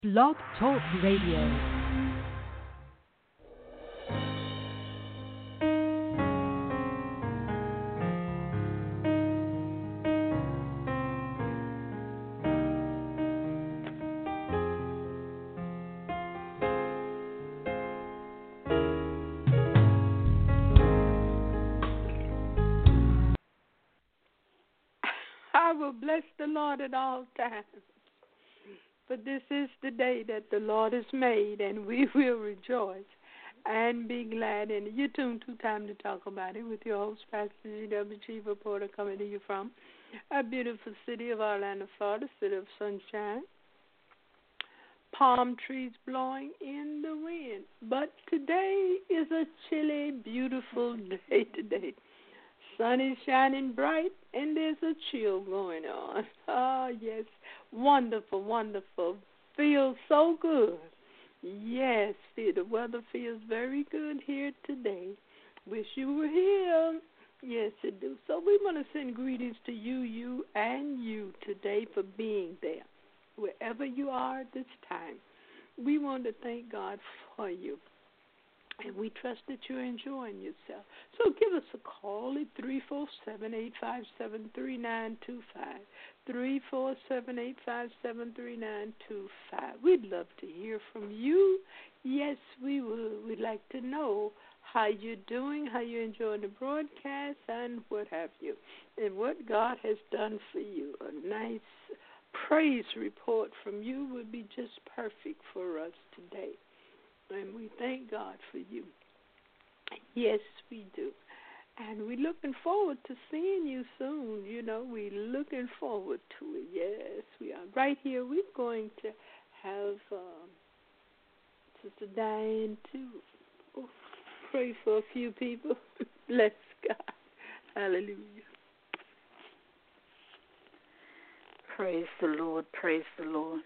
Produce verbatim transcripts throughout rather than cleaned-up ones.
Blog Talk Radio. I will bless the Lord at all times. For this is the day that the Lord has made, and we will rejoice and be glad in it. You're tuned to Time to Talk About It with your host, Pastor G W. Chief Reporter, coming to you from a beautiful city of Orlando, Florida, city of sunshine, palm trees blowing in the wind. But today is a chilly, beautiful day today. Sun is shining bright, and there's a chill going on. Ah, yes, wonderful, wonderful. Feels so good. Yes, the weather feels very good here today. Wish you were here. Yes, it do. So we want to send greetings to you, you, and you today for being there. Wherever you are at this time, we want to thank God for you. And we trust that you're enjoying yourself. So give us a call at three four seven, eight five seven, three nine two five. three four seven, eight five seven, three nine two five. We'd love to hear from you. Yes, we would. We'd like to know how you're doing, how you're enjoying the broadcast, and what have you, and what God has done for you. A nice praise report from you would be just perfect for us today. And we thank God for you. Yes, we do. And we're looking forward to seeing you soon. You know, we're looking forward to it. Yes, we are. Right here, we're going to have um, Sister Diane to oh, pray for a few people. Bless God. Hallelujah. Praise the Lord. Praise the Lord.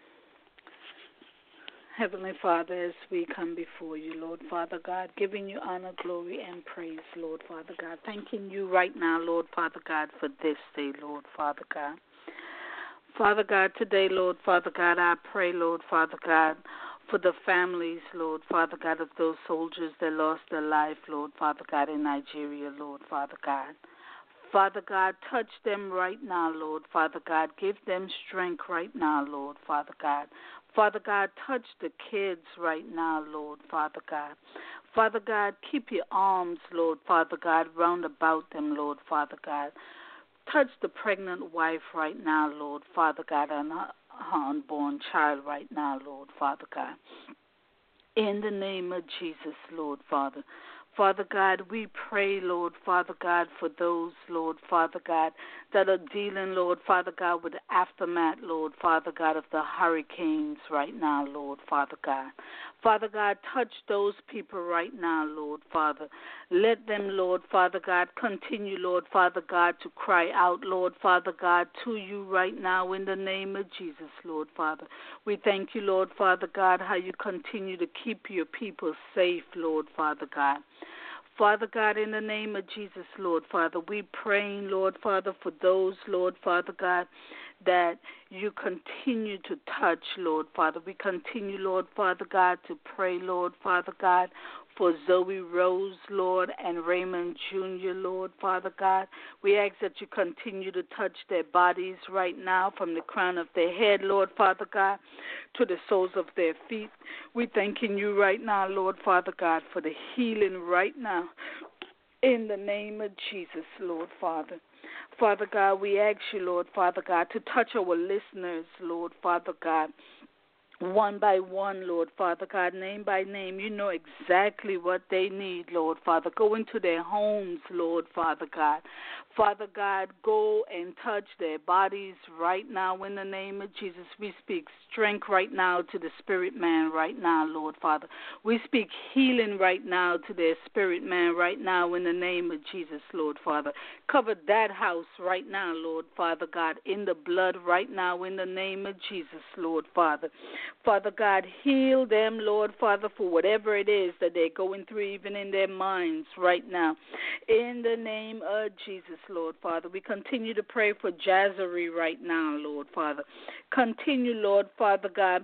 Heavenly Father, as we come before you, Lord Father God, giving you honor, glory, and praise, Lord Father God. Thanking you right now, Lord Father God, for this day, Lord Father God. Father God, today, Lord Father God, I pray, Lord Father God, for the families, Lord Father God, of those soldiers that lost their life, Lord Father God, in Nigeria, Lord Father God. Father God, touch them right now, Lord Father God. Give them strength right now, Lord Father God. Father God, touch the kids right now, Lord Father God. Father God, keep your arms, Lord Father God, round about them, Lord Father God. Touch the pregnant wife right now, Lord Father God, and her unborn child right now, Lord Father God. In the name of Jesus, Lord Father. Father God, we pray, Lord Father God, for those, Lord Father God, that are dealing, Lord Father God, with the aftermath, Lord Father God, of the hurricanes right now, Lord Father God. Father God, touch those people right now, Lord Father. Let them, Lord Father God, continue, Lord Father God, to cry out, Lord Father God, to you right now in the name of Jesus, Lord Father. We thank you, Lord Father God, how you continue to keep your people safe, Lord Father God. Father God, in the name of Jesus, Lord Father, we praying, Lord Father, for those, Lord Father God, that you continue to touch, Lord Father. We continue, Lord Father God, to pray, Lord Father God, for Zoe Rose, Lord, and Raymond Junior, Lord Father God. We ask that you continue to touch their bodies right now from the crown of their head, Lord Father God, to the soles of their feet. We thanking you right now, Lord Father God, for the healing right now. In the name of Jesus, Lord Father. Father God, we ask you, Lord Father God, to touch our listeners, Lord Father God, one by one, Lord Father God, name by name. You know exactly what they need, Lord Father. Go into their homes, Lord Father God. Father God, go and touch their bodies right now in the name of Jesus. We speak strength right now to the spirit man right now, Lord Father. We speak healing right now to their spirit man right now in the name of Jesus, Lord Father. Cover that house right now, Lord Father God, in the blood right now in the name of Jesus, Lord Father. Father God, heal them, Lord Father, for whatever it is that they're going through, even in their minds right now. In the name of Jesus, Lord Father, we continue to pray for Jazzery right now, Lord Father. Continue, Lord Father God,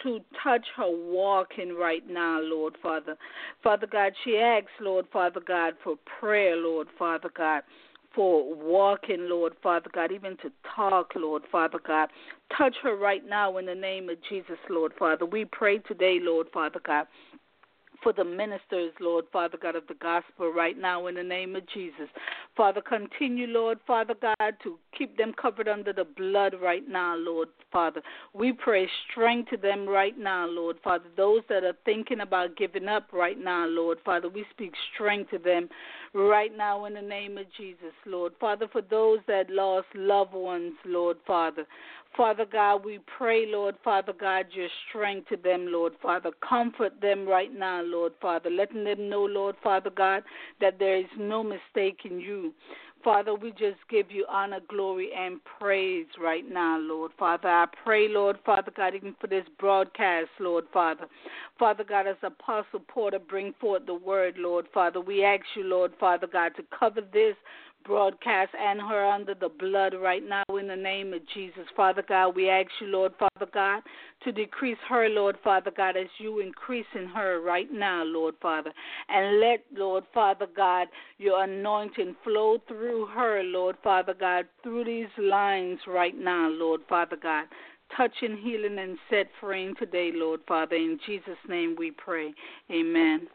to touch her walking right now, Lord Father. Father God, she asks, Lord Father God, for prayer, Lord Father God, for walking, Lord Father God, even to talk, Lord Father God. Touch her right now in the name of Jesus, Lord Father. We pray today, Lord Father God, for the ministers, Lord Father God, of the gospel right now in the name of Jesus. Father, continue, Lord Father God, to keep them covered under the blood right now, Lord Father. We pray strength to them right now, Lord Father. Those that are thinking about giving up right now, Lord Father, we speak strength to them right now in the name of Jesus, Lord Father. For those that lost loved ones, Lord Father, Father God, we pray, Lord Father God, your strength to them, Lord Father. Comfort them right now, Lord Father, letting them know, Lord Father God, that there is no mistake in you. Father, we just give you honor, glory, and praise right now, Lord Father. I pray, Lord Father God, even for this broadcast, Lord Father. Father God, as Apostle Porter bring forth the word, Lord Father, we ask you, Lord Father God, to cover this broadcast and her under the blood right now in the name of Jesus. Father God, we ask you, Lord Father God, to decrease her, Lord Father God, as you increase in her right now, Lord Father. And let, Lord Father God, your anointing flow through her, Lord Father God, through these lines right now, Lord Father God. Touching, healing, and set free today, Lord Father. In Jesus' name we pray. Amen.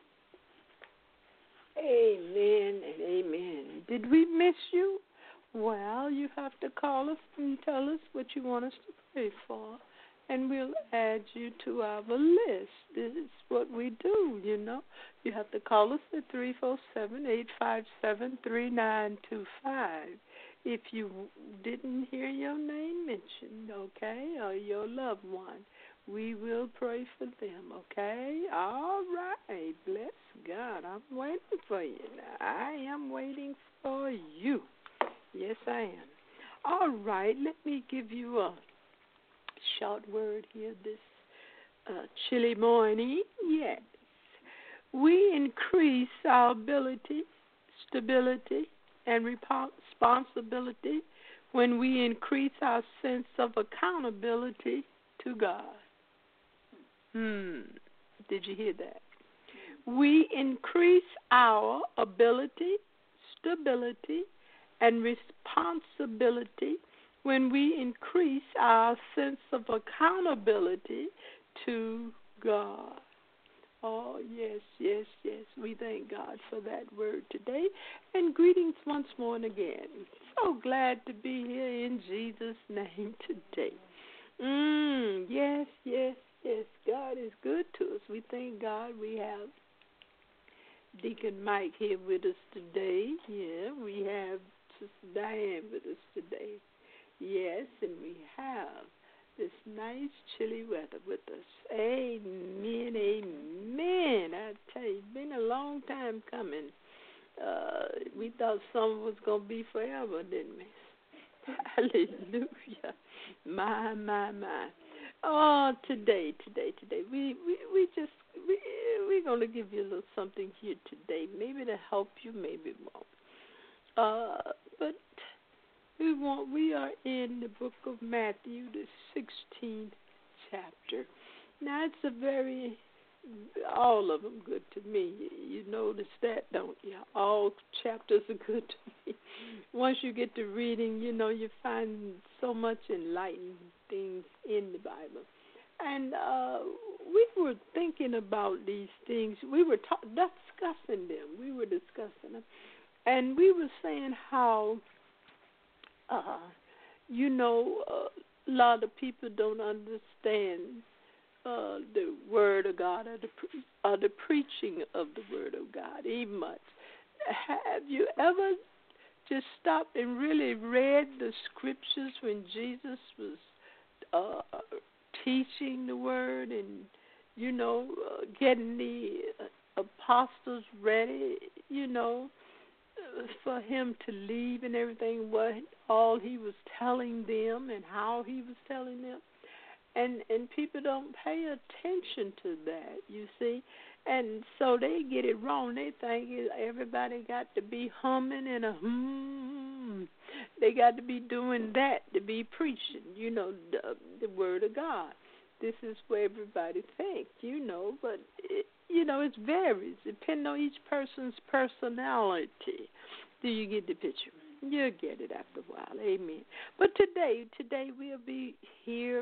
Amen and amen. Did we miss you? Well, you have to call us and tell us what you want us to pray for, and we'll add you to our list. This is what we do, you know. You have to call us at three four seven, eight five seven, three nine two five. If you didn't hear your name mentioned, okay, or your loved one, we will pray for them, okay? All right. Bless God. I'm waiting for you now. I am waiting for you. Yes, I am. All right. Let me give you a short word here this uh, chilly morning. Yes. We increase our ability, stability, and responsibility when we increase our sense of accountability to God. Hmm. Did you hear that? We increase our ability, stability, and responsibility when we increase our sense of accountability to God. Oh, yes, yes, yes. We thank God for that word today. And greetings once more and again. So glad to be here in Jesus' name today. Mm, yes, yes, yes. God is good to us. We thank God we have Deacon Mike here with us today. Yeah, we have Sister Diane with us today. Yes, and we have this nice chilly weather with us. Amen, amen. I tell you, it's been a long time coming. Uh, we thought summer was going to be forever, didn't we? Hallelujah. My, my, my. Oh, today, today, today. We we, we just, we, we're going to give you a little something here today. Maybe to help you, maybe it won't. Uh, but we want, we are in the book of Matthew, the sixteenth chapter. Now, it's a very, all of them good to me. You notice that, don't you? All chapters are good to me. Once you get to reading, you know, you find so much enlightening things in the Bible. And uh, we were thinking about these things. We were ta- discussing them. We were discussing them. And we were saying how, uh, you know, uh, a lot of people don't understand uh, the Word of God or the, pre- or the preaching of the Word of God even much. Have you ever just stopped and really read the scriptures when Jesus was uh, teaching the Word and, you know, uh, getting the uh, apostles ready, you know, for him to leave and everything, what all he was telling them and how he was telling them. And and people don't pay attention to that, you see. And so they get it wrong. They think everybody got to be humming and a hmm. They got to be doing that to be preaching, you know, the, the Word of God. this is where everybody thinks, you know, but, it, you know, it varies depending on each person's personality. Do you get the picture? You'll get it after a while. Amen. But today, today we'll be here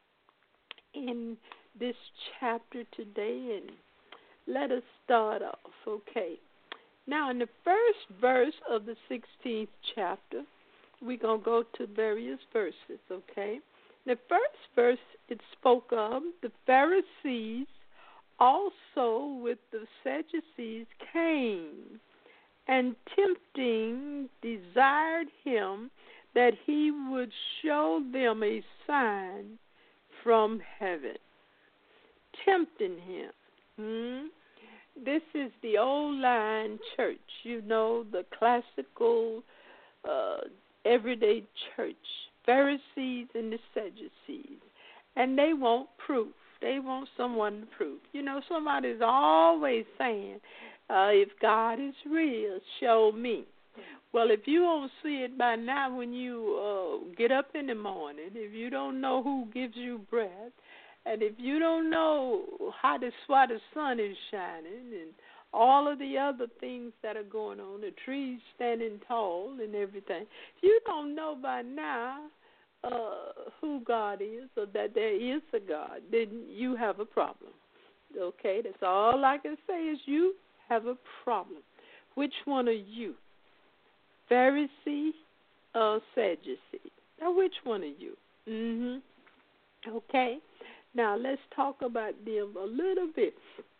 in this chapter today, and let us start off, okay? Now, in the first verse of the sixteenth chapter, we're going to go to various verses, okay? The first verse, it spoke of the Pharisees also with the Sadducees came, and tempting desired him that he would show them a sign from heaven. Tempting him. Hmm? This is the old line church, you know, the classical uh, everyday church, Pharisees and the Sadducees. And they want proof. They want someone to prove. You know, somebody's always saying, uh, if God is real, show me. Well, if you don't see it by now when you uh, get up in the morning, if you don't know who gives you breath, and if you don't know how this, why the sun is shining and all of the other things that are going on, the trees standing tall and everything, if you don't know by now uh, who God is or that there is a God, then you have a problem. Okay? That's all I can say is you have a problem. Which one are you? Pharisee or Sadducee? Now, which one are you? Mm-hmm. Okay? Now, let's talk about them a little bit.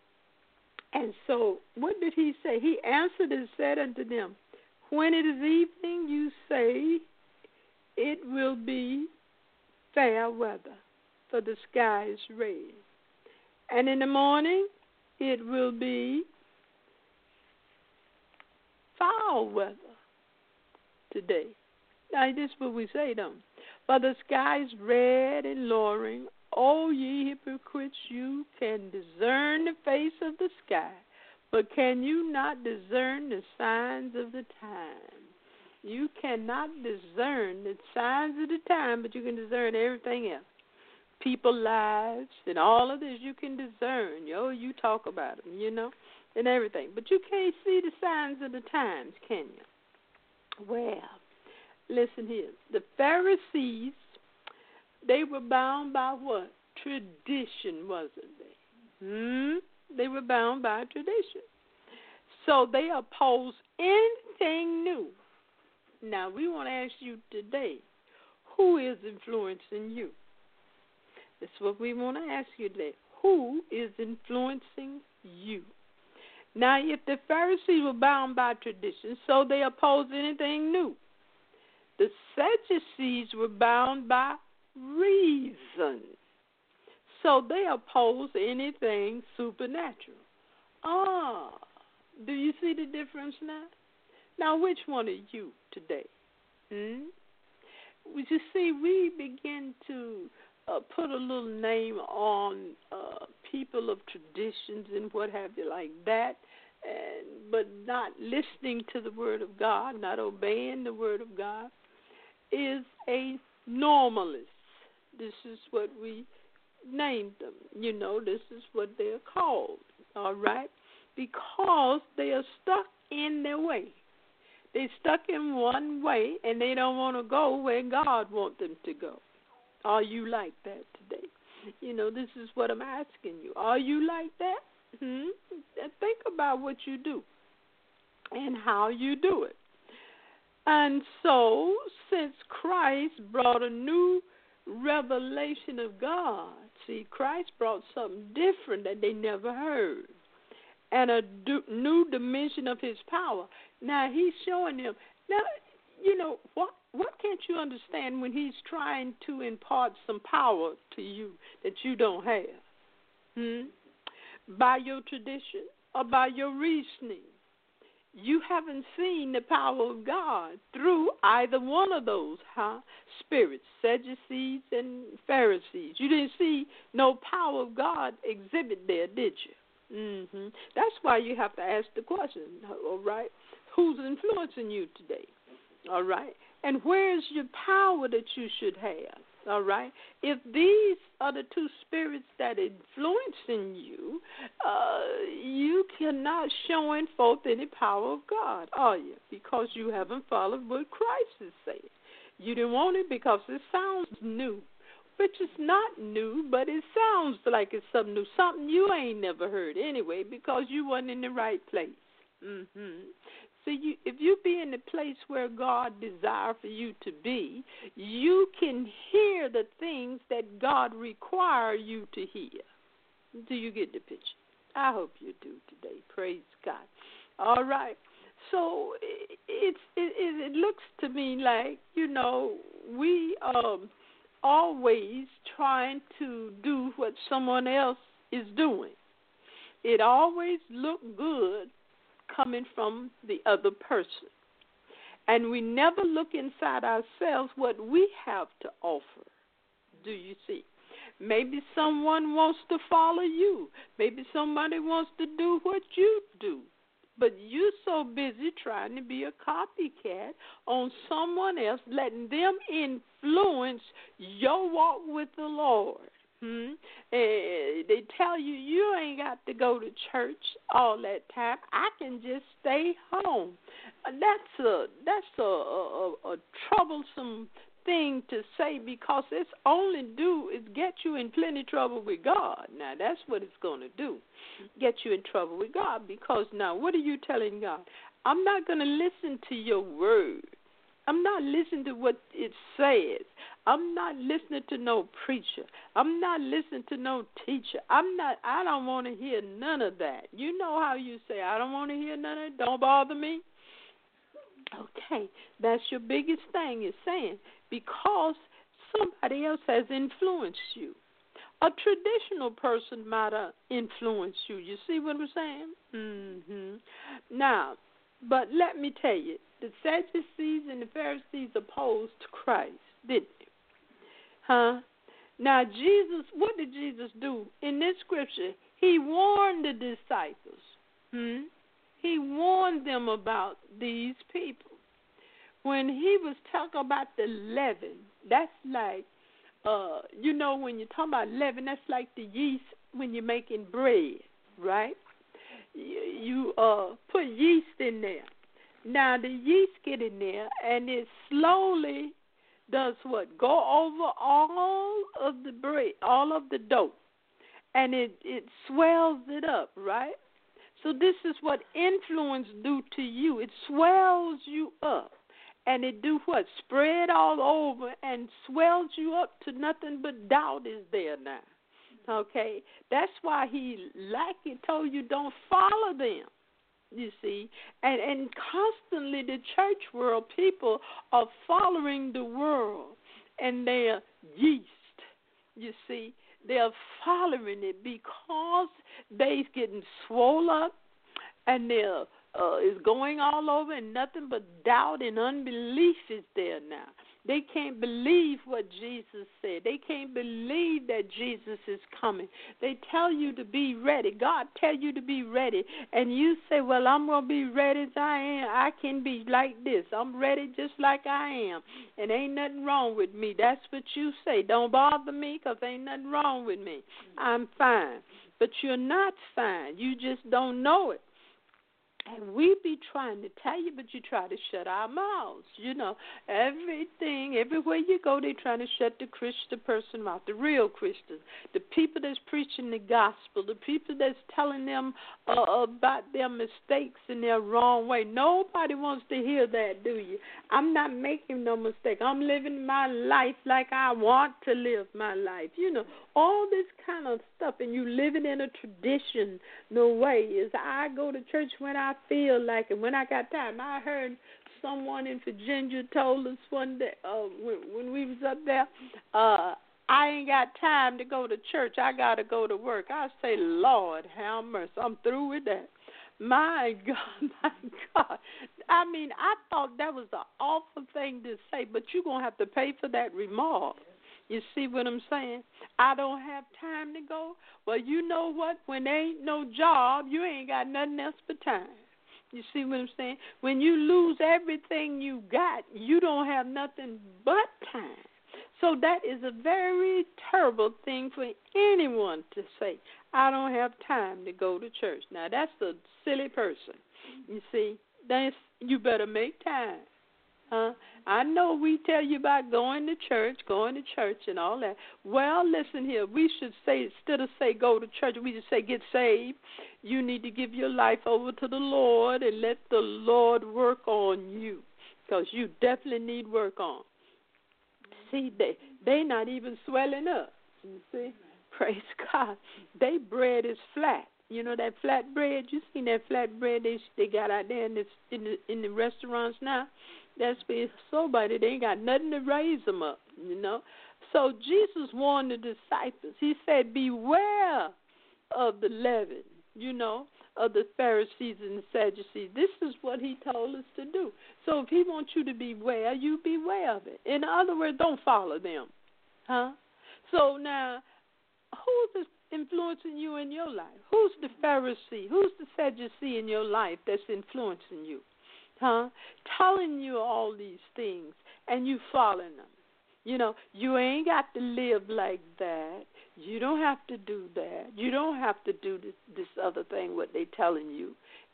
And so, what did he say? He answered and said unto them, when it is evening, you say, it will be fair weather, for the sky is red. And in the morning, it will be foul weather today. Now, this is what we say, don't we? For the sky is red and lowering. O ye hypocrites, you can discern the face of the sky, but can you not discern the signs of the time? You cannot discern the signs of the time, but you can discern everything else. People's lives and all of this you can discern. Yo, you talk about them, you know, and everything. But you can't see the signs of the times, can you? Well, listen here. The Pharisees, they were bound by what? Tradition, wasn't they? Hmm? They were bound by tradition. So they opposed anything new. Now, we want to ask you today, who is influencing you? That's what we want to ask you today. Who is influencing you? Now, if the Pharisees were bound by tradition, so they opposed anything new. The Sadducees were bound by reason, so they oppose anything supernatural. Ah, do you see the difference now? Now, which one are you today? Hmm? You see, we begin to uh, put a little name on uh, people of traditions and what have you like that, and but not listening to the Word of God, not obeying the Word of God, is a normalist. This is what we named them. You know, this is what they're called, all right? Because they are stuck in their way. They're stuck in one way, and they don't want to go where God wants them to go. Are you like that today? You know, this is what I'm asking you. Are you like that? Hmm? Think about what you do and how you do it. And so, since Christ brought a new revelation of God, see, Christ brought something different that they never heard, and a do, new dimension of his power. Now, he's showing them. Now, you know, what what can't you understand when he's trying to impart some power to you that you don't have? Hmm? By your tradition or by your reasoning. You haven't seen the power of God through either one of those, huh? Spirits, Sadducees and Pharisees. You didn't see no power of God exhibit there, did you? Mm-hmm. That's why you have to ask the question, all right? Who's influencing you today? All right? And where's your power that you should have? All right? If these are the two spirits that influencing you, uh, you cannot show forth any power of God, are you? Because you haven't followed what Christ is saying. You didn't want it because it sounds new, which is not new, but it sounds like it's something new, something you ain't never heard anyway because you wasn't in the right place. Mm-hmm. So you, if you be in the place where God desires for you to be, you can hear the things that God requires you to hear. Do you get the picture? I hope you do today. Praise God. All right. So it, it's, it, it looks to me like, you know, we um always trying to do what someone else is doing. It always look good coming from the other person. And we never look inside ourselves what we have to offer. Do you see? Maybe someone wants to follow you. Maybe somebody wants to do what you do. But you're so busy trying to be a copycat on someone else, letting them influence your walk with the Lord. Hmm? Uh, they tell you you ain't got to go to church all that time. I can just stay home. Uh, that's a that's a, a, a troublesome thing to say because it's only do is get you in plenty trouble with God. Now that's what it's going to do, get you in trouble with God. Because now what are you telling God? I'm not going to listen to your word. I'm not listening to what it says. I'm not listening to no preacher. I'm not listening to no teacher. I'm not. I don't want to hear none of that. You know how you say, I don't want to hear none of it. Don't bother me. Okay, that's your biggest thing is saying because somebody else has influenced you. A traditional person might have influenced you. You see what I'm saying? Mm-hmm. Now, but let me tell you, the Sadducees and the Pharisees opposed Christ, didn't they? Huh? Now, Jesus, what did Jesus do? In this scripture, he warned the disciples. Hmm? He warned them about these people. When he was talking about the leaven, that's like, uh, you know, when you're talking about leaven, that's like the yeast when you're making bread, right? You, you uh, put yeast in there. Now, the yeast get in there, and it slowly does what? Go over all of the bread, all of the dough, and it, it swells it up, right? So this is what influence do to you. It swells you up, and it do what? Spread all over and swells you up to nothing but doubt is there now. Okay? That's why he, like he told you, don't follow them. You see, and and constantly the church world people are following the world, and they're yeast. You see, they're following it because they're getting swole up, and they're uh, is going all over, and nothing but doubt and unbelief is there now. They can't believe what Jesus said. They can't believe that Jesus is coming. They tell you to be ready. God tell you to be ready. And you say, well, I'm going to be ready as I am. I can be like this. I'm ready just like I am. And ain't nothing wrong with me. That's what you say. Don't bother me because ain't nothing wrong with me. I'm fine. But you're not fine. You just don't know it. And we be trying to tell you, but you try to shut our mouths. You know, everything, everywhere you go, they trying to shut the Christian person mouth, the real Christians, the people that's preaching the gospel, the people that's telling them uh, about their mistakes and their wrong way. Nobody wants to hear that, do you? I'm not making no mistake. I'm living my life like I want to live my life. You know, all this kind of stuff, and you living in a tradition. No way. Is I go to church when I feel like it, when I got time. I heard someone in Virginia told us one day uh, when, when we was up there, uh, I ain't got time to go to church. I got to go to work. I say, Lord, have mercy. I'm through with that. My God, my God. I mean, I thought that was an awful thing to say, but you're going to have to pay for that remark. You see what I'm saying? I don't have time to go. Well, you know what? When there ain't no job, you ain't got nothing else but time. You see what I'm saying? When you lose everything you got, you don't have nothing but time. So that is a very terrible thing for anyone to say. I don't have time to go to church. Now, that's a silly person. You see, that's, you better make time. Huh? I know we tell you about going to church, going to church and all that. Well, listen here. We should say, instead of say go to church, we should say get saved. You need to give your life over to the Lord and let the Lord work on you, because you definitely need work on. See, they they not even swelling up. You see? Praise God. They bread is flat. You know that flat bread? You seen that flat bread they they got out there in, this, in, the, in the restaurants now? That's for somebody. They ain't got nothing to raise them up, you know. So Jesus warned the disciples. He said, beware of the leaven, you know, of the Pharisees and the Sadducees. This is what he told us to do. So if he wants you to beware, you beware of it. In other words, don't follow them. Huh? So now, who's influencing you in your life? Who's the Pharisee? Who's the Sadducee in your life that's influencing you? Huh? Telling you all these things and you following them. You know, you ain't got to live like that. You don't have to do that. You don't have to do this, this other thing, what they telling you.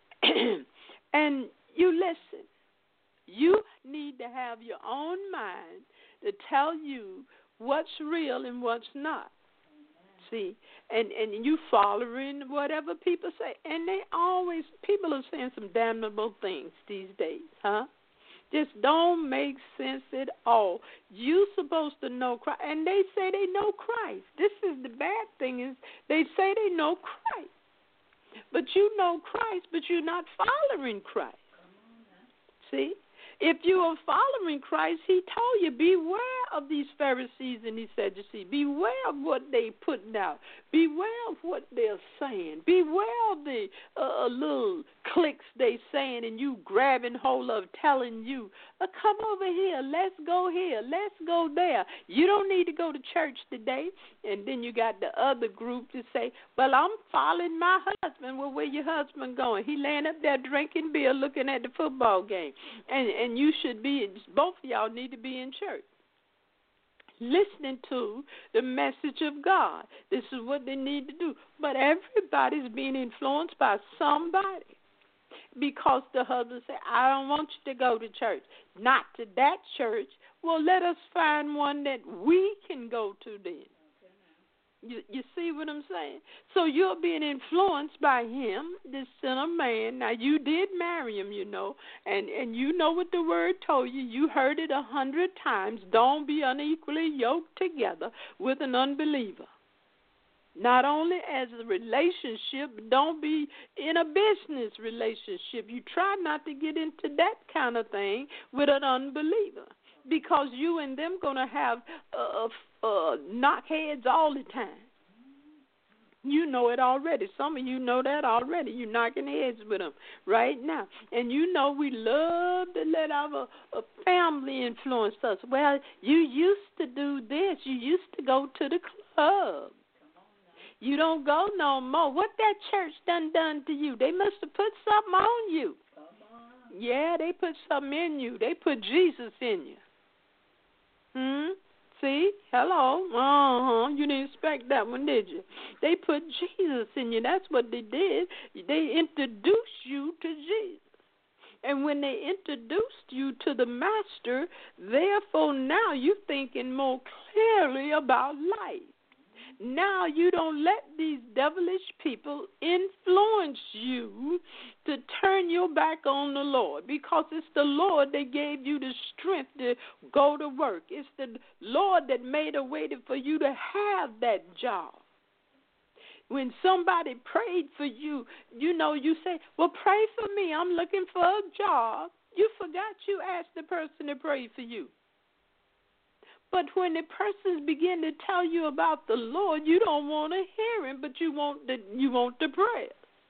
And you listen. You need to have your own mind to tell you what's real and what's not. See, and, and you following whatever people say. And they always, people are saying some damnable things these days, huh? Just don't make sense at all. You supposed to know Christ, and they say they know Christ. This is the bad thing is they say they know Christ, but you know Christ, but you're not following Christ. See? If you are following Christ, he told you, beware of these Pharisees and these Sadducees. Beware of what they putting out. Beware of what they're saying. Beware of the uh, little cliques they saying and you grabbing hold of, telling you, uh, come over here, let's go here, let's go there. You don't need to go to church today. And then you got the other group to say, well, I'm following my husband. Well, where your husband going? He laying up there drinking beer looking at the football game. And, and you should be, both of y'all need to be in church, listening to the message of God. This is what they need to do. But everybody's being influenced by somebody because the husband said, I don't want you to go to church. Not to that church. Well, let us find one that we can go to then. You, you see what I'm saying? So you're being influenced by him, this sinner man. Now, you did marry him, you know, and, and you know what the word told you. You heard it a hundred times. Don't be unequally yoked together with an unbeliever. Not only as a relationship, but don't be in a business relationship. You try not to get into that kind of thing with an unbeliever, because you and them going to have uh, uh, knockheads all the time. You know it already. Some of you know that already. You're knocking heads with them right now. And you know we love to let our uh, family influence us. Well, you used to do this. You used to go to the club. You don't go no more. What that church done done to you? They must have put something on you. Yeah, they put something in you. They put Jesus in you. Hmm? See? Hello? Uh-huh. You didn't expect that one, did you? They put Jesus in you. That's what they did. They introduced you to Jesus. And when they introduced you to the Master, therefore now you're thinking more clearly about life. Now you don't let these devilish people influence you to turn your back on the Lord, because it's the Lord that gave you the strength to go to work. It's the Lord that made a way for you to have that job. When somebody prayed for you, you know, you say, well, pray for me. I'm looking for a job. You forgot you asked the person to pray for you. But when the persons begin to tell you about the Lord, you don't want to hear him, but you want the you want the prayer.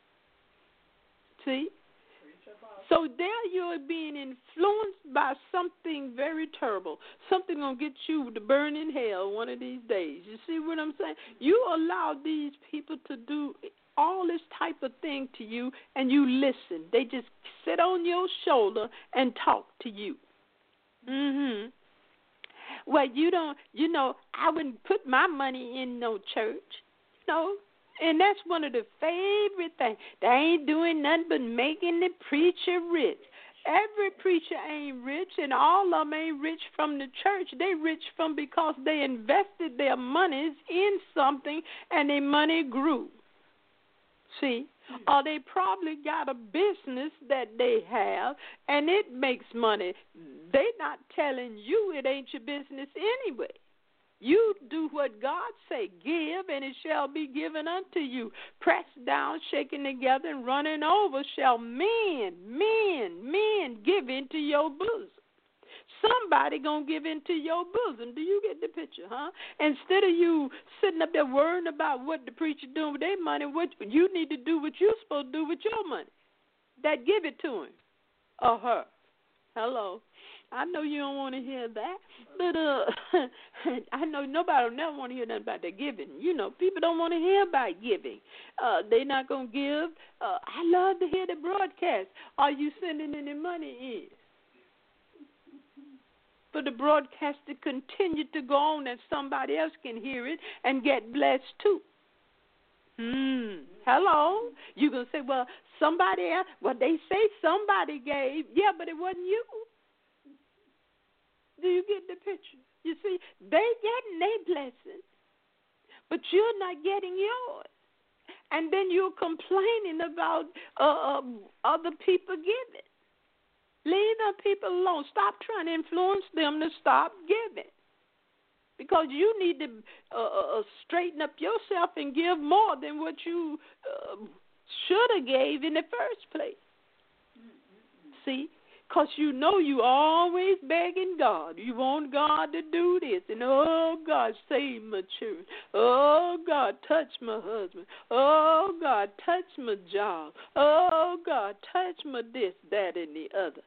See? So there you are being influenced by something very terrible. Something going to get you to burn in hell one of these days. You see what I'm saying? You allow these people to do all this type of thing to you, and you listen. They just sit on your shoulder and talk to you. Mm-hmm. well, you don't, you know, I wouldn't put my money in no church. You know, and that's one of the favorite things. They ain't doing nothing but making the preacher rich. Every preacher ain't rich, and all of them ain't rich from the church. They rich from because they invested their monies in something, and their money grew. See? Or they probably got a business that they have, and it makes money. They not telling you it ain't your business anyway. You do what God say, give, and it shall be given unto you. Pressed down, shaken together, and running over shall men, men, men give into your bosom. Somebody going to give into your bosom. Do you get the picture, huh? Instead of you sitting up there worrying about what the preacher doing with their money, what you need to do what you're supposed to do with your money. That give it to him or her. Hello. I know you don't want to hear that, but uh, I know nobody will never want to hear nothing about their giving. You know, people don't want to hear about giving. Uh, they're not going to give. Uh, I love to hear the broadcast. Are you sending any money in? For the broadcast to continue to go on and somebody else can hear it and get blessed too. Hmm. Hello? You're going to say, well, somebody else, well, they say somebody gave. Yeah, but it wasn't you. Do you get the picture? You see, they getting their blessing, but you're not getting yours. And then you're complaining about uh, uh, other people giving. Leave them people alone. Stop trying to influence them to stop giving. Because you need to uh, uh, straighten up yourself and give more than what you uh, should have gave in the first place. Mm-hmm. See? Because you know you always begging God. You want God to do this. And, oh, God, save my children. Oh, God, touch my husband. Oh, God, touch my job. Oh, God, touch my this, that, and the other.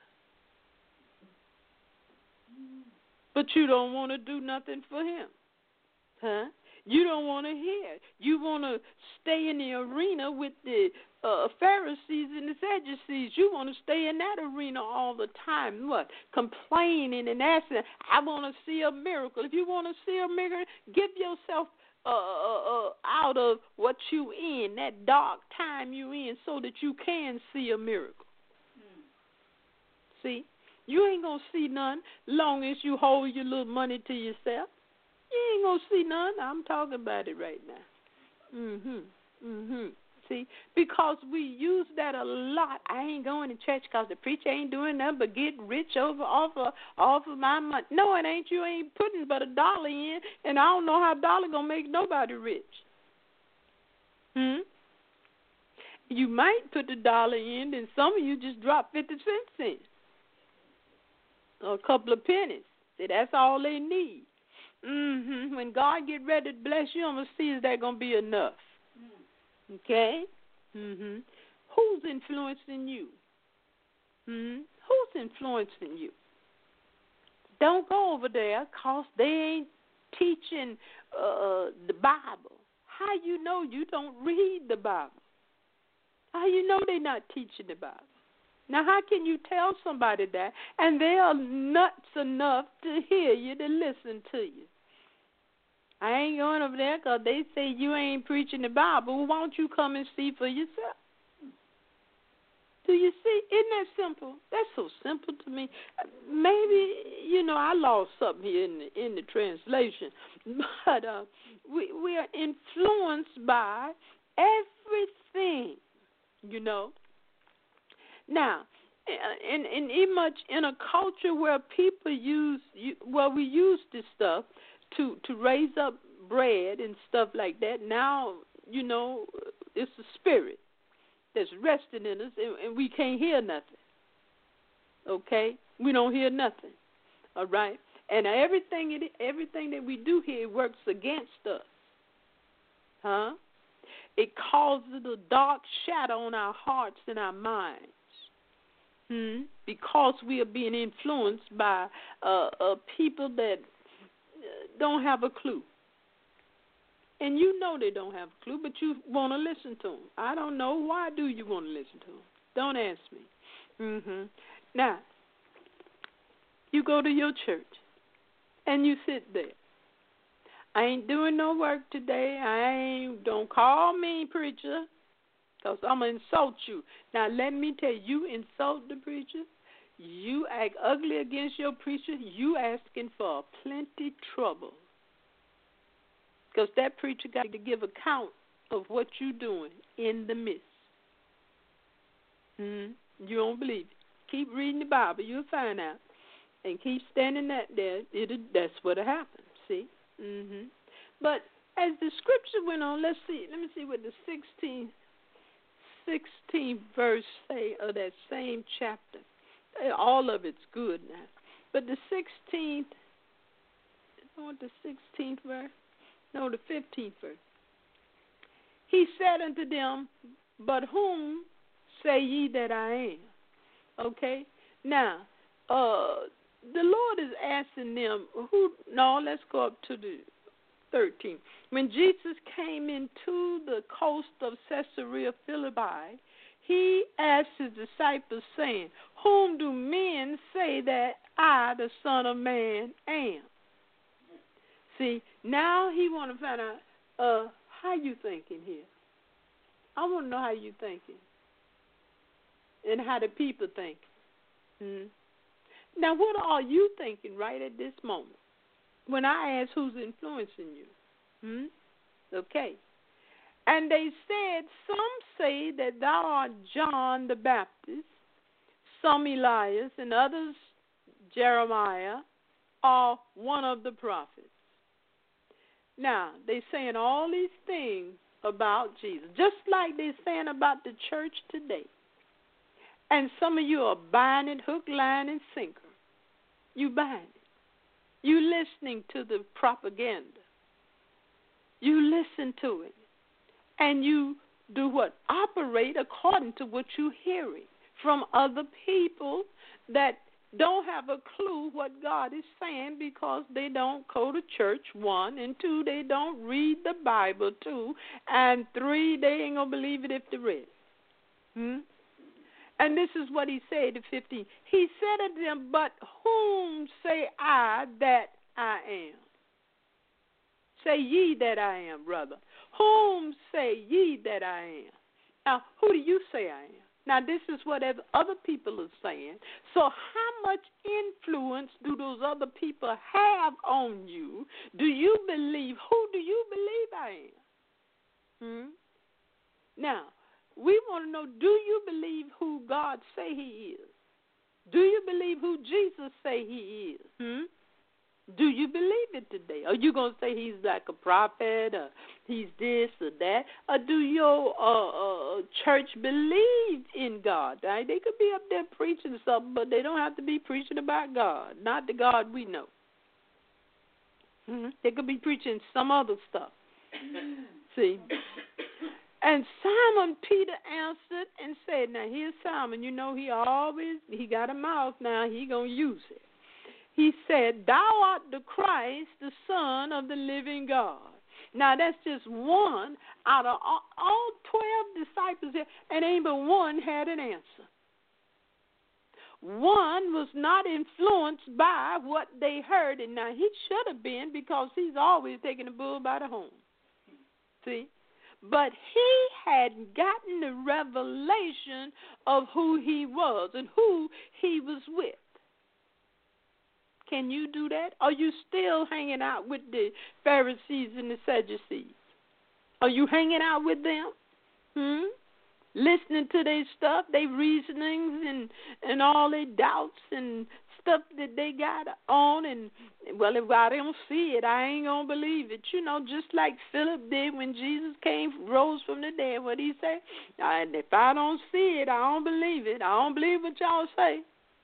But you don't want to do nothing for him. Huh? You don't want to hear. You want to stay in the arena with the uh, Pharisees and the Sadducees. You want to stay in that arena all the time. What? Complaining and asking, I want to see a miracle. If you want to see a miracle, give yourself uh, uh, uh, out of what you in, that dark time you in, so that you can see a miracle. Hmm. See? You ain't going to see none long as you hold your little money to yourself. You ain't going to see none. I'm talking about it right now. Mm-hmm. Mm-hmm. See, because we use that a lot. I ain't going to church because the preacher ain't doing nothing but get rich over off of, off of my money. No, it ain't. You ain't putting but a dollar in, and I don't know how a dollar going to make nobody rich. Hmm? You might put the dollar in, and some of you just drop fifty cents in. Or a couple of pennies. See, that's all they need. Mm-hmm. When God get ready to bless you, I'm going to see is that going to be enough. Okay? Mm-hmm. Who's influencing you? Mm-hmm. Who's influencing you? Don't go over there because they ain't teaching uh, the Bible. How you know you don't read the Bible? How you know they're not teaching the Bible? Now, how can you tell somebody that and they are nuts enough to hear you, to listen to you? I ain't going over there because they say you ain't preaching the Bible. Well, why don't you come and see for yourself? Do you see? Isn't that simple? That's so simple to me. Maybe, you know, I lost something here in the, in the translation. But uh, we, we are influenced by everything, you know. Now, in, in, in much in a culture where people use, well, we use this stuff to, to raise up bread and stuff like that. Now, you know, it's a spirit that's resting in us, and, and we can't hear nothing. Okay? We don't hear nothing. All right? And everything it, everything that we do here works against us. Huh? It causes a dark shadow on our hearts and our minds. Hmm? Because we are being influenced by uh, uh, people that don't have a clue. And you know they don't have a clue, but you want to listen to them. I don't know. Why do you want to listen to them? Don't ask me. Mm-hmm. Now, you go to your church. and you sit there. I ain't doing no work today. I ain't, don't call me preacher, because I'm going to insult you. Now, let me tell you, you insult the preacher, you act ugly against your preacher, you asking for plenty trouble. Because that preacher got to give account of what you doing in the midst. Mm-hmm. You don't believe it. Keep reading the Bible. You'll find out. And keep standing that there. It'll, that's what'll happen. See? Mm-hmm. But as the scripture went on, let's see. Let me see what the sixteenth, sixteenth verse say of that same chapter. All of it's good now. But the sixteenth, I want the sixteenth verse. No, the fifteenth verse. He said unto them, but whom say ye that I am? Okay? Now, uh, the Lord is asking them, who? No, let's go up to the thirteenth. When Jesus came into the coast of Caesarea Philippi, he asked his disciples, saying, whom do men say that I, the Son of Man, am? See, now he want to find out, uh, how you thinking here? I want to know how you thinking. And how the people think. Hmm. Now, what are you thinking right at this moment? When I ask who's influencing you. Hmm? Okay. And they said, some say that thou art John the Baptist, some Elias, and others Jeremiah, or one of the prophets. Now, they're saying all these things about Jesus, just like they're saying about the church today. And some of you are buying it hook, line, and sinker. You buying it. You listening to the propaganda. You listen to it. And you do what? Operate according to what you're hearing from other people that don't have a clue what God is saying because they don't go to church, one, and two, they don't read the Bible, two, and three, they ain't going to believe it if they read it. Hmm? And this is what he said at fifteen. He said unto them, but whom say I that I am? Say ye that I am, brother. Whom say ye that I am? Now, who do you say I am? Now, this is what other people are saying. So how much influence do those other people have on you? Do you believe? Who do you believe I am? Hmm? Now, we want to know, do you believe who God say he is? Do you believe who Jesus say he is? Hmm? Do you believe it today? Are you going to say he's like a prophet or he's this or that? Or do your uh, uh, church believe in God? Right? They could be up there preaching something, but they don't have to be preaching about God, not the God we know. Mm-hmm. They could be preaching some other stuff. See? And Simon Peter answered and said, now here's Simon. You know he always, he got a mouth now. He going to use it. He said, thou art the Christ, the Son of the living God. Now, that's just one out of all, all twelve disciples here, and ain't but one had an answer. One was not influenced by what they heard, and now he should have been because he's always taking the bull by the horn. See? But he had gotten the revelation of who he was and who he was with. Can you do that? Are you still hanging out with the Pharisees and the Sadducees? Are you hanging out with them? Hmm? Listening to their stuff, their reasonings and, and all their doubts and stuff that they got on. And, well, if I don't see it, I ain't going to believe it. You know, just like Philip did when Jesus came, rose from the dead. What did he say? And if I don't see it, I don't believe it. I don't believe what y'all say.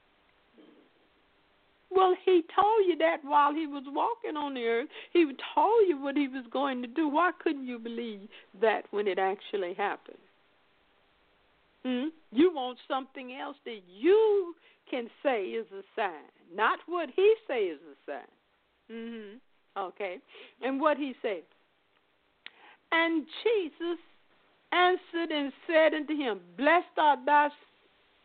Well, he told you that while he was walking on the earth. He told you what he was going to do. Why couldn't you believe that when it actually happened? Hmm? You want something else that you can say is a sign, not what he say is a sign. Mm-hmm. Okay. And what he said. And Jesus answered and said unto him, blessed art thou,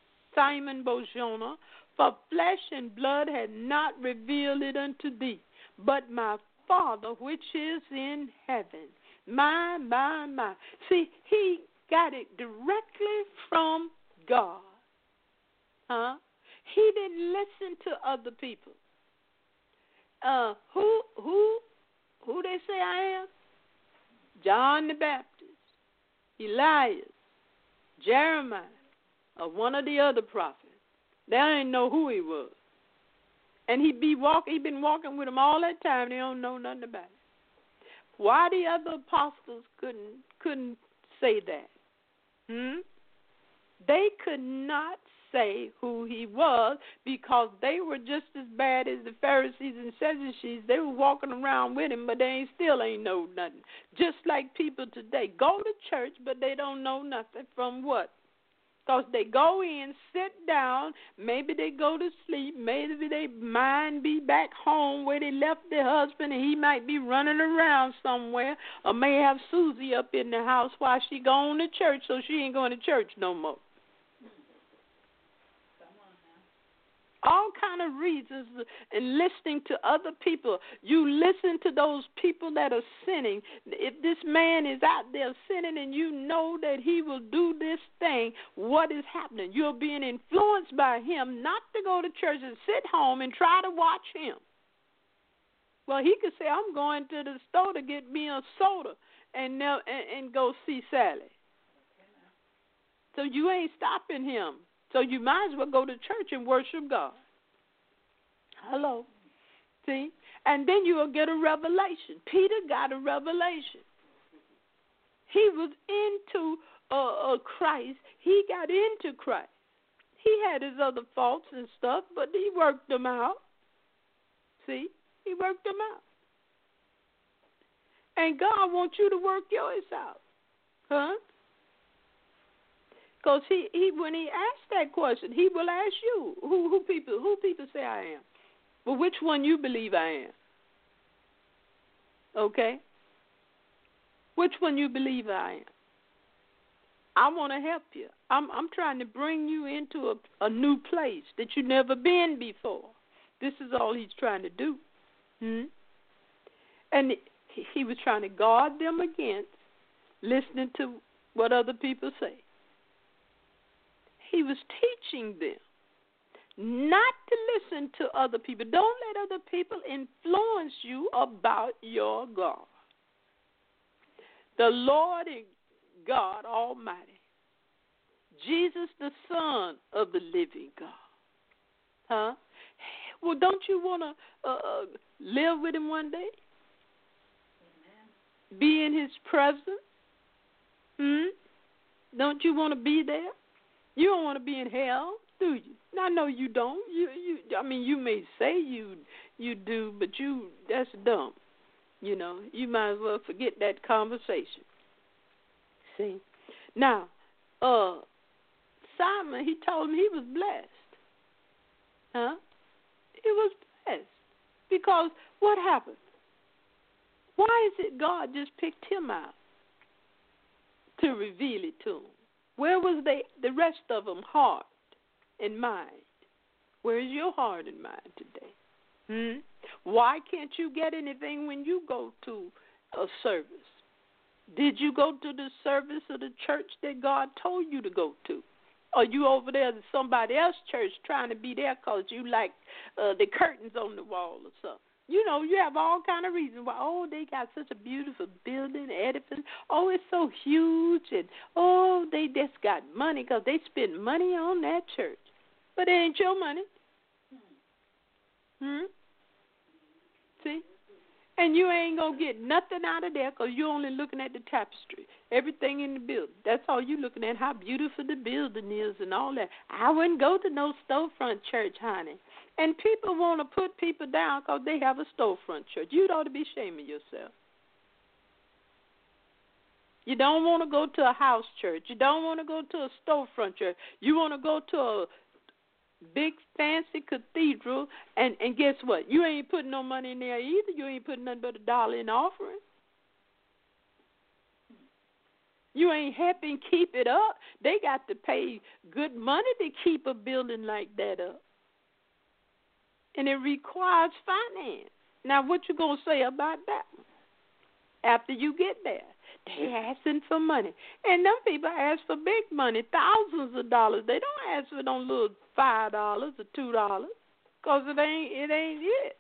Simon Bar-Jonah, for flesh and blood had not revealed it unto thee, but my Father which is in heaven. My, my, my. See, he got it directly from God. Huh? He didn't listen to other people. Uh, who, who, who they say I am? John the Baptist, Elias, Jeremiah, or one of the other prophets. They didn't know who he was. And he be walk, he been walking with them all that time. They don't know nothing about it. Why the other apostles couldn't couldn't say that? Hmm? They could not say who he was because they were just as bad as the Pharisees and Sadducees. They were walking around with him, but they ain't, still ain't know nothing. Just like people today. Go to church, but they don't know nothing from what? Because they go in, sit down, maybe they go to sleep, maybe their mind be back home where they left their husband and he might be running around somewhere, or may have Susie up in the house while she going to church, so she ain't going to church no more. All kind of reasons, and listening to other people. You listen to those people that are sinning. If this man is out there sinning and you know that he will do this thing, what is happening? You're being influenced by him not to go to church and sit home and try to watch him. Well, he could say, I'm going to the store to get me a soda and, and, and go see Sally. So you ain't stopping him. So you might as well go to church and worship God. Hello. See? And then you will get a revelation. Peter got a revelation. He was into uh, uh, Christ. He got into Christ. He had his other faults and stuff, but he worked them out. See? He worked them out. And God wants you to work yours out. Huh? Because he, he, when he asks that question, he will ask you, who, who people who people say I am? Well, which one you believe I am? Okay? Which one you believe I am? I want to help you. I'm, I'm trying to bring you into a, a new place that you've never been before. This is all he's trying to do. Hmm? And he, he was trying to guard them against listening to what other people say. He was teaching them not to listen to other people. Don't let other people influence you about your God. The Lord and God Almighty, Jesus the Son of the living God. Huh? Well, don't you want to uh, live with him one day? Amen. Be in his presence? Hmm? Don't you want to be there? You don't want to be in hell, do you? I know you don't. You, you. I mean, you may say you, you do, but you. That's dumb. You know, you might as well forget that conversation. See, now, uh, Simon, he told him he was blessed. Huh? He was blessed because what happened? Why is it God just picked him out to reveal it to him? Where was they, the rest of them heart and mind? Where is your heart and mind today? Hmm? Why can't you get anything when you go to a service? Did you go to the service of the church that God told you to go to? Or you over there at somebody else's church trying to be there because you like uh, the curtains on the wall or something? You know, you have all kind of reasons why, oh, they got such a beautiful building, edifice. Oh, it's so huge. And, oh, they just got money because they spend money on that church. But it ain't your money. Hmm? See? And you ain't going to get nothing out of there because you're only looking at the tapestry, everything in the building. That's all you're looking at, how beautiful the building is and all that. I wouldn't go to no storefront church, honey. And people want to put people down because they have a storefront church. You ought to be ashamed of yourself. You don't want to go to a house church. You don't want to go to a storefront church. You want to go to a big fancy cathedral, and, and guess what? You ain't putting no money in there either. You ain't putting nothing but a dollar in offering. You ain't helping keep it up. They got to pay good money to keep a building like that up. And it requires finance. Now, what you going to say about that one after you get there? They asking for money. And them people ask for big money, thousands of dollars. They don't ask for no little five dollars or two dollars because it ain't, it ain't it.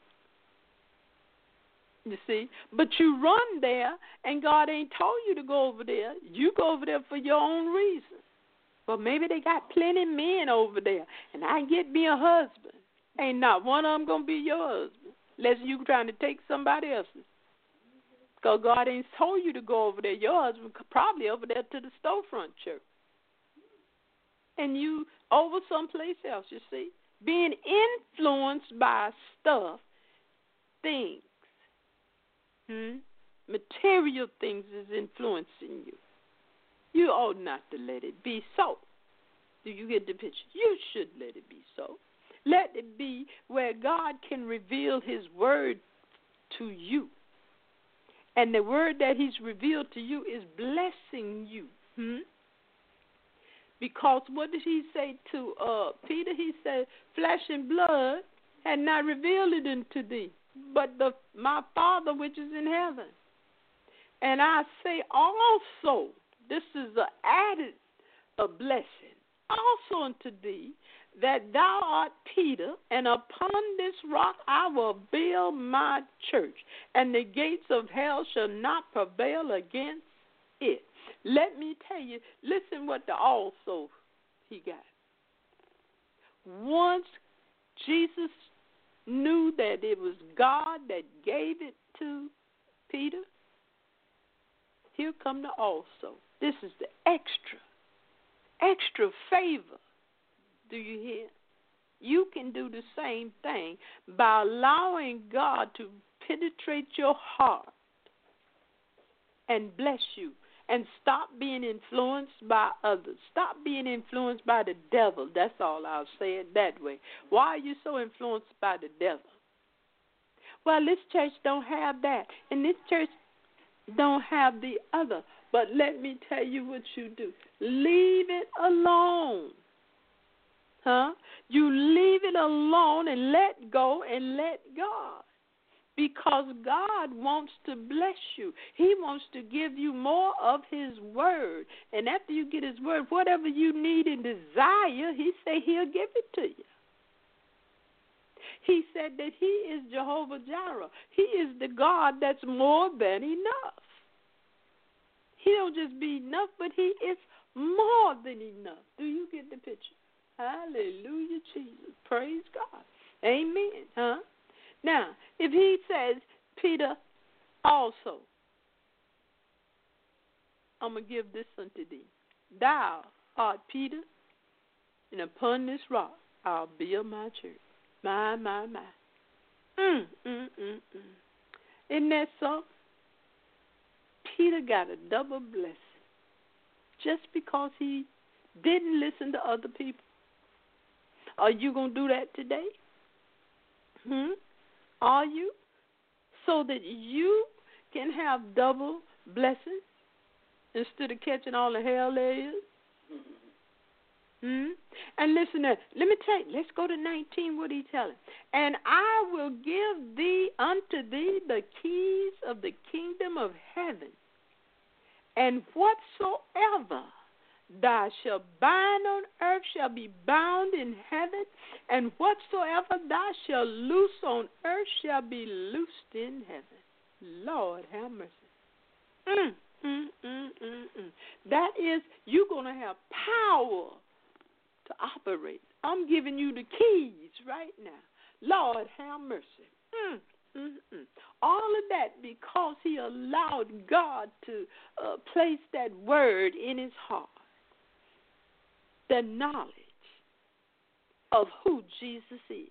You see? But you run there, and God ain't told you to go over there. You go over there for your own reason. Well, maybe they got plenty men over there, and I get me a husband. Ain't not one of them going to be your husband unless you trying to take somebody else's. Because God ain't told you to go over there. Your husband probably over there to the storefront church. And you over someplace else, you see. Being influenced by stuff, things. Hmm? Material things is influencing you. You ought not to let it be so. Do you get the picture? You should let it be so. Let it be where God can reveal his word to you. And the word that he's revealed to you is blessing you. Hmm? Because what did he say to uh, Peter? He said, flesh and blood had not revealed it unto thee, but the my Father which is in heaven. And I say also, this is an added a blessing, also unto thee, that thou art Peter, and upon this rock I will build my church, and the gates of hell shall not prevail against it. Let me tell you, listen what the also he got. Once Jesus knew that it was God that gave it to Peter, here come the also. This is the extra, extra favor. Do you hear? You can do the same thing by allowing God to penetrate your heart and bless you. And stop being influenced by others. Stop being influenced by the devil. That's all. I'll say it that way. Why are you so influenced by the devil? Well, this church don't have that, and this church don't have the other. But let me tell you what you do. Leave it alone. Huh? You leave it alone and let go and let God. Because God wants to bless you. He wants to give you more of his word. And after you get his word, whatever you need and desire, he said he'll give it to you. He said that he is Jehovah Jireh. He is the God that's more than enough. He don't just be enough, but he is more than enough. Do you get the picture? Hallelujah, Jesus. Praise God. Amen. Huh? Now, if he says, Peter, also, I'm going to give this unto thee. Thou art Peter, and upon this rock I'll build my church. My, my, my. Mm, mm, mm, mm. Isn't that so? Peter got a double blessing just because he didn't listen to other people. Are you going to do that today? Hmm? Are you? So that you can have double blessings instead of catching all the hell there is? Hmm? And listen, to, let me tell you, let's go to nineteen, what he telling. And I will give thee unto thee the keys of the kingdom of heaven. And whatsoever thou shalt bind on earth shall be bound in heaven, and whatsoever thou shalt loose on earth shall be loosed in heaven. Lord have mercy. Mm, mm, mm, mm, mm. That is, you're going to have power to operate. I'm giving you the keys right now. Lord have mercy. Mm, mm, mm. All of that because he allowed God to uh, place that word in his heart. The knowledge of who Jesus is.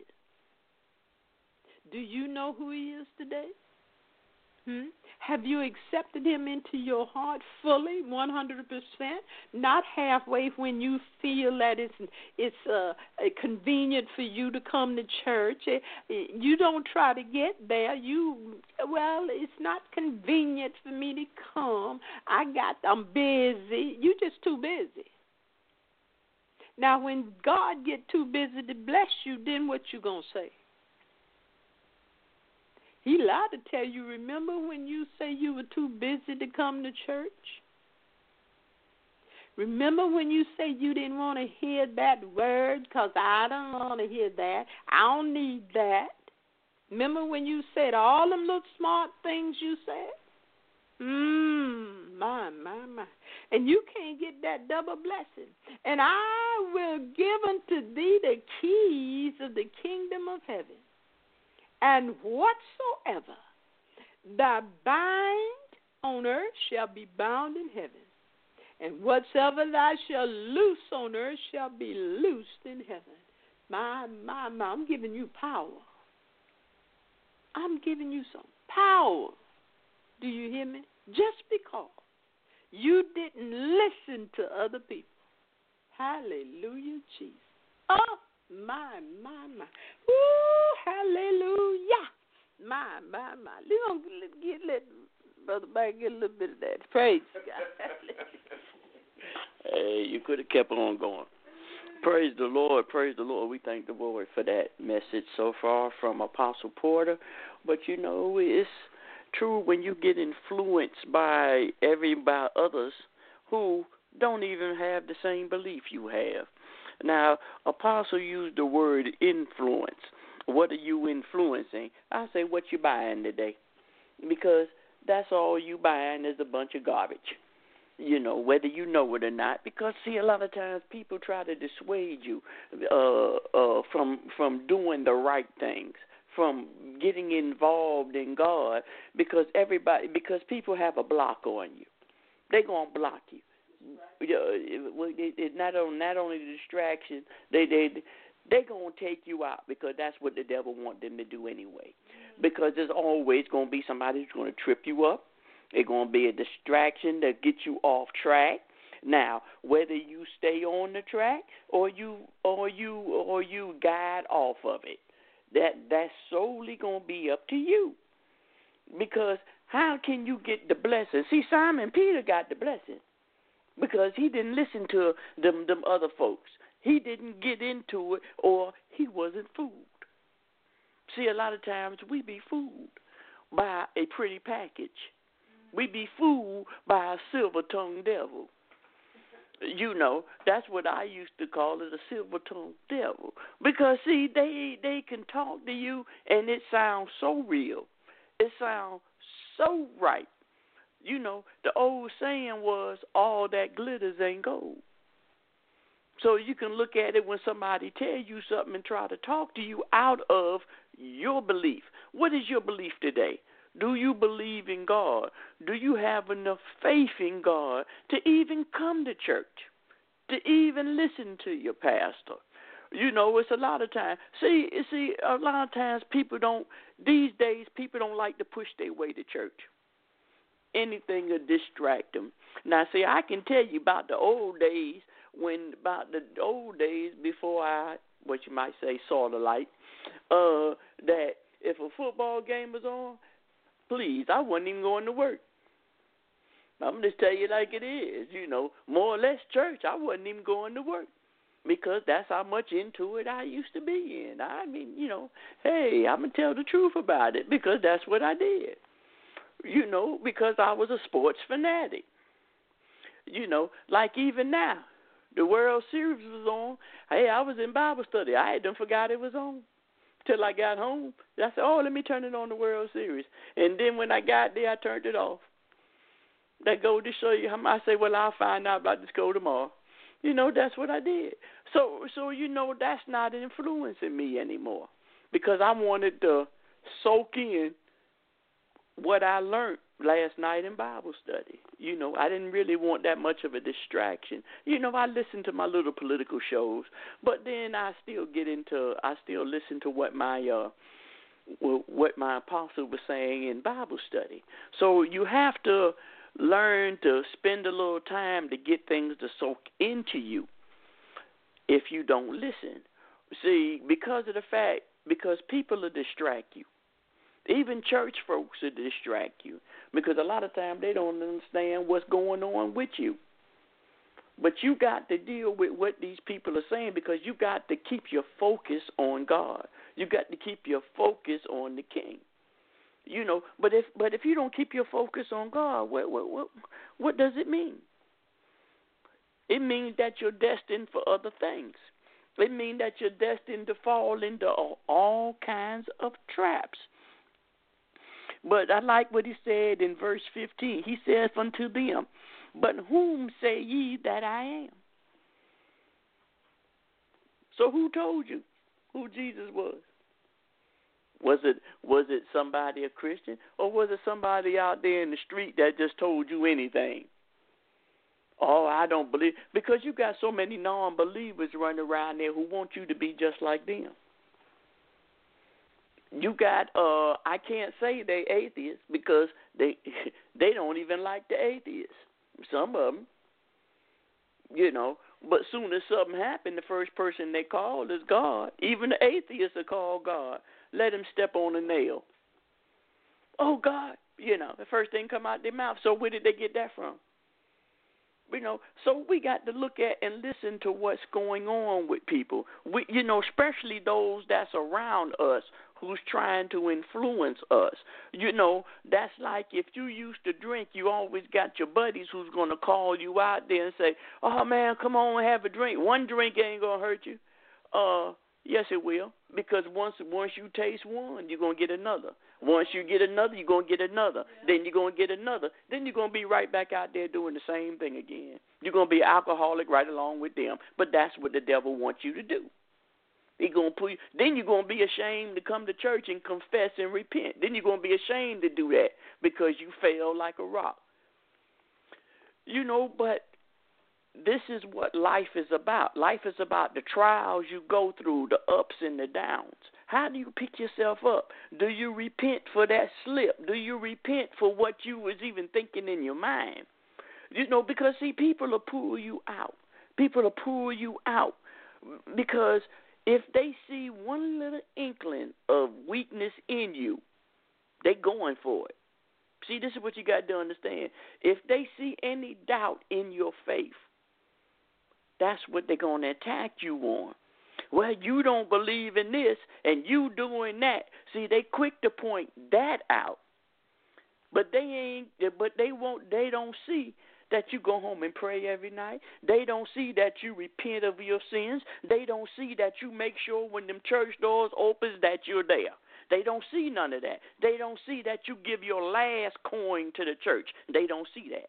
Do you know who he is today? Hmm? Have you accepted him into your heart fully, one hundred percent? Not halfway when you feel that it's, it's uh, convenient for you to come to church. You don't try to get there. You, well, it's not convenient for me to come. I got, I'm busy. You just too busy. Now, when God get too busy to bless you, then what you going to say? He lied to tell you, remember when you say you were too busy to come to church? Remember when you say you didn't want to hear that word because I don't want to hear that. I don't need that. Remember when you said all them little smart things you said? Mmm, my, my, my. And you can't get that double blessing. And I will give unto thee the keys of the kingdom of heaven. And whatsoever thou bind on earth shall be bound in heaven. And whatsoever thou shalt loose on earth shall be loosed in heaven. My, my, my, I'm giving you power. I'm giving you some power. Do you hear me? Just because you didn't listen to other people. Hallelujah, Jesus. Oh, my, my, my. Ooh, hallelujah. My, my, my. We're going to get, let Brother Mike get a little bit of that. Praise God. Hey, you could have kept on going. Praise the Lord, praise the Lord. We thank the Lord for that message so far from Apostle Porter. But, you know, it's true when you get influenced by every by others who don't even have the same belief you have. Now, Apostle used the word influence. What are you influencing? I say, what you buying today? Because that's all you buying is a bunch of garbage. You know, whether you know it or not, because, see, a lot of times people try to dissuade you uh, uh, from from doing the right things, from getting involved in God, because everybody, because people have a block on you. They're going to block you. It's not, on, not only the distraction, they they they're going to take you out, because that's what the devil wants them to do anyway. Because there's always going to be somebody who's going to trip you up. It's going to be a distraction that gets you off track. Now, whether you stay on the track or you or you or you guide off of it, that that's solely going to be up to you. Because how can you get the blessing? See, Simon Peter got the blessing because he didn't listen to them them other folks. He didn't get into it, or he wasn't fooled. See, a lot of times we be fooled by a pretty package. We be fooled by a silver-tongued devil. You know, that's what I used to call it, a silver-tongued devil. Because, see, they they can talk to you, and it sounds so real. It sounds so right. You know, the old saying was, all that glitters ain't gold. So you can look at it when somebody tell you something and try to talk to you out of your belief. What is your belief today? Do you believe in God? Do you have enough faith in God to even come to church, to even listen to your pastor? You know, it's a lot of times. See, see, a lot of times people don't, these days people don't like to push their way to church. Anything to distract them. Now, see, I can tell you about the old days, when, about the old days before I, what you might say, saw the light, uh, that if a football game was on, please, I wasn't even going to work. I'm just tell you like it is, you know, more or less church. I wasn't even going to work because that's how much into it I used to be in. I mean, you know, hey, I'm going to tell the truth about it because that's what I did, you know, because I was a sports fanatic. You know, like even now, the World Series was on. Hey, I was in Bible study. I had done forgot it was on. Till I got home, I said, oh, let me turn it on the World Series. And then when I got there, I turned it off. That go to show you how much. I say, well, I'll find out about this go tomorrow. You know, that's what I did. So, so you know, that's not influencing me anymore because I wanted to soak in what I learned last night in Bible study. You know, I didn't really want that much of a distraction. You know, I listened to my little political shows, but then I still get into, I still listen to what my, uh, what my apostle was saying in Bible study. So you have to learn to spend a little time to get things to soak into you if you don't listen. See, because of the fact, because people will distract you. Even church folks will distract you because a lot of times they don't understand what's going on with you. But you got to deal with what these people are saying because you got to keep your focus on God. You got to keep your focus on the King. You know, but if but if you don't keep your focus on God, what what what, what does it mean? It means that you're destined for other things. It means that you're destined to fall into all, all kinds of traps. But I like what he said in verse fifteen. He says unto them, but whom say ye that I am? So who told you who Jesus was? Was it was it somebody, a Christian, or was it somebody out there in the street that just told you anything? Oh, I don't believe, because you got so many non-believers running around there who want you to be just like them. You got, uh, I can't say they atheists because they they don't even like the atheists. Some of them, you know. But soon as something happened, the first person they call is God. Even the atheists are called God. Let him step on a nail. Oh, God. You know, the first thing come out their mouth. So where did they get that from? You know, so we got to look at and listen to what's going on with people. We, you know, especially those that's around us who's trying to influence us. You know, that's like if you used to drink, you always got your buddies who's going to call you out there and say, oh, man, come on, have a drink. One drink ain't going to hurt you. Uh, yes, it will, because once once you taste one, you're going to get another. Once you get another, you're going to get another. Yeah. Then you're going to get another. Then you're going to be right back out there doing the same thing again. You're going to be an alcoholic right along with them. But that's what the devil wants you to do. He gonna put you, then you're going to be ashamed to come to church and confess and repent. Then you're going to be ashamed to do that because you fell like a rock. You know, but this is what life is about. Life is about the trials you go through, the ups and the downs. How do you pick yourself up? Do you repent for that slip? Do you repent for what you was even thinking in your mind? You know, because, see, people will pull you out. People will pull you out because if they see one little inkling of weakness in you, they going for it. See, this is what you got to understand. If they see any doubt in your faith, that's what they're going to attack you on. Well, you don't believe in this, and you doing that. See, they quick to point that out, but they ain't. But they won't. They don't see that you go home and pray every night. They don't see that you repent of your sins. They don't see that you make sure when them church doors opens that you're there. They don't see none of that. They don't see that you give your last coin to the church. They don't see that.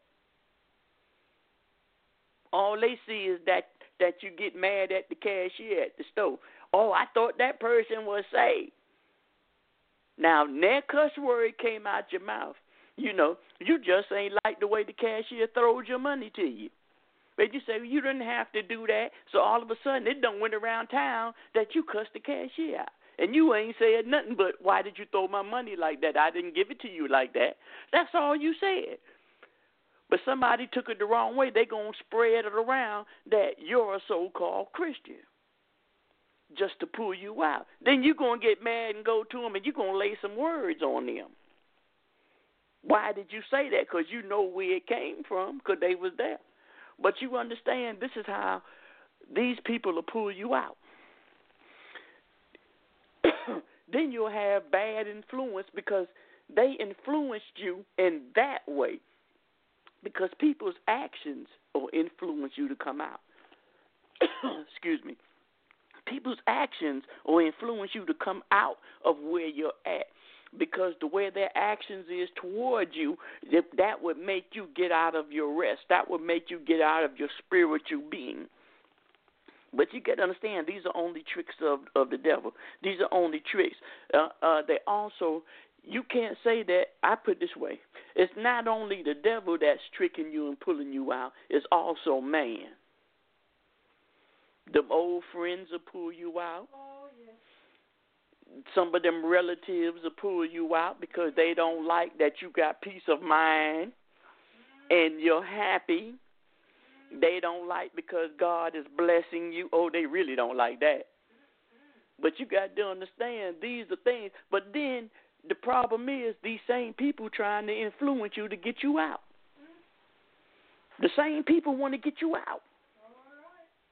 All they see is that, that you get mad at the cashier at the store. Oh, I thought that person was saved. Now, that cuss word came out your mouth. You know, you just ain't like the way the cashier throws your money to you. But you say, well, you didn't have to do that. So all of a sudden, it done went around town that you cussed the cashier out. And you ain't said nothing but, why did you throw my money like that? I didn't give it to you like that. That's all you said. But somebody took it the wrong way. They going to spread it around that you're a so-called Christian just to pull you out. Then you're going to get mad and go to them and you're going to lay some words on them. Why did you say that? Because you know where it came from, because they was there. But you understand this is how these people will pull you out. Then you'll have bad influence because they influenced you in that way. Because people's actions will influence you to come out. Excuse me. People's actions will influence you to come out of where you're at. Because the way their actions is towards you, that would make you get out of your rest. That would make you get out of your spiritual being. But you got to understand, these are only tricks of, of the devil. These are only tricks. Uh, uh, they also, you can't say that, I put it this way, it's not only the devil that's tricking you and pulling you out, it's also man. Them old friends will pull you out. Oh, yes. Some of them relatives will pull you out because they don't like that you got peace of mind and you're happy. They don't like because God is blessing you. Oh, they really don't like that. But you got to understand these are things. But then the problem is these same people trying to influence you to get you out. The same people want to get you out.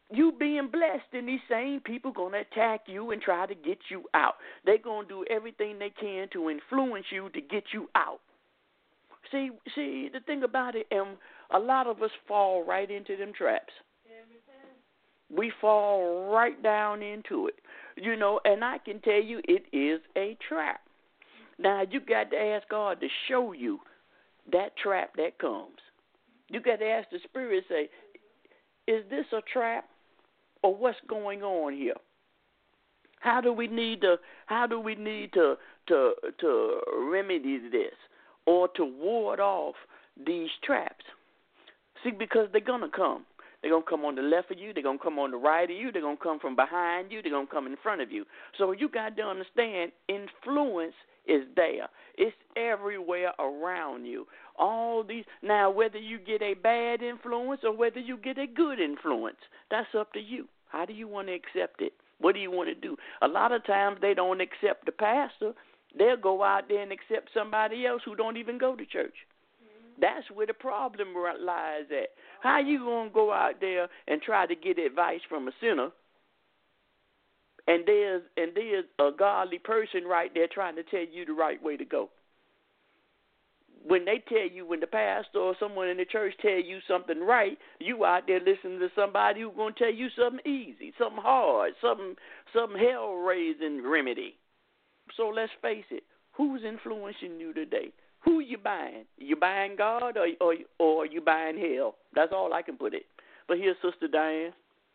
you being blessed, and these same people going to attack you and try to get you out. They're going to do everything they can to influence you to get you out. See, see, the thing about it, and a lot of us fall right into them traps. We fall right down into it, you know, and I can tell you it is a trap. Now, you got to ask God to show you that trap that comes. You got to ask the Spirit, say, is this a trap or what's going on here? How do we need to, how do we need to, to, to remedy this or to ward off these traps? See, because they're going to come. They're going to come on the left of you. They're going to come on the right of you. They're going to come from behind you. They're going to come in front of you. So you got to understand influence is there. It's everywhere around you. All these. Now, whether you get a bad influence or whether you get a good influence, that's up to you. How do you want to accept it? What do you want to do? A lot of times they don't accept the pastor. They'll go out there and accept somebody else who don't even go to church. That's where the problem lies at. How you going to go out there and try to get advice from a sinner, and there's and there's a godly person right there trying to tell you the right way to go? When they tell you, when the pastor or someone in the church tell you something right, you out there listening to somebody who's going to tell you something easy, something hard, something, something hell-raising remedy. So let's face it, who's influencing you today? Who you buying? You buying God or, or or you buying hell? That's all I can put it. But here's Sister Diane.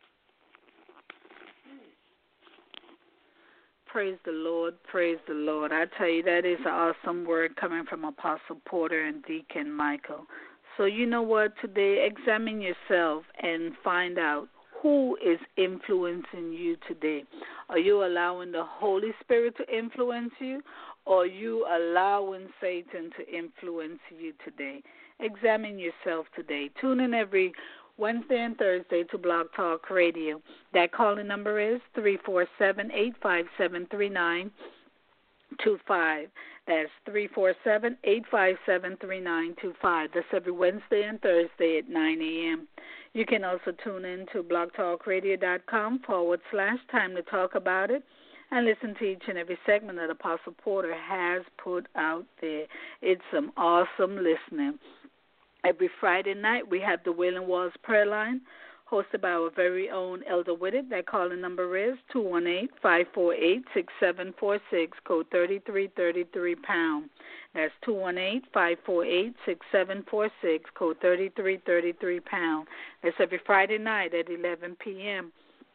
Praise the Lord, praise the Lord. I tell you, that is an awesome word coming from Apostle Porter and Deacon Michael. So you know what? Today, examine yourself and find out who is influencing you today. Are you allowing the Holy Spirit to influence you, or are you allowing Satan to influence you today? Examine yourself today. Tune in every Wednesday and Thursday to Blog Talk Radio. That calling number is three four seven, eight five seven, three nine two five. That's three four seven, eight five seven, three nine two five. That's every Wednesday and Thursday at nine a.m. You can also tune in to blogtalkradio.com forward slash time to talk about it and listen to each and every segment that Apostle Porter has put out there. It's some awesome listening. Every Friday night we have the Wailing Walls Prayer Line, hosted by our very own Elder Whitted. That calling number is two one eight, five four eight, six seven four six, code thirty-three thirty-three pound. That's two one eight, five four eight, six seven four six, code thirty-three thirty-three pound. That's every Friday night at eleven p.m.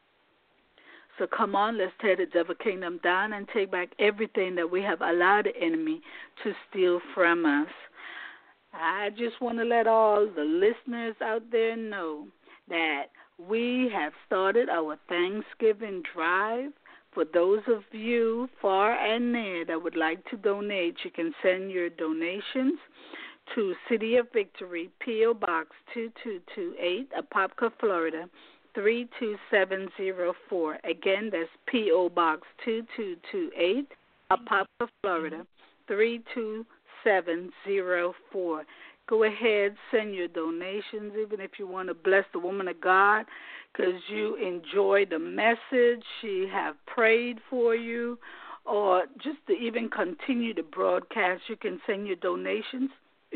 So come on, let's tear the devil kingdom down and take back everything that we have allowed the enemy to steal from us. I just want to let all the listeners out there know that we have started our Thanksgiving drive. For those of you far and near that would like to donate, you can send your donations to City of Victory, P O. Box two two two eight, Apopka, Florida, three two seven zero four. Again, that's P O. Box two two two eight, Apopka, Florida, three two seven zero four. Go ahead, send your donations, even if you want to bless the woman of God, because you enjoy the message, she have prayed for you, or just to even continue the broadcast, you can send your donations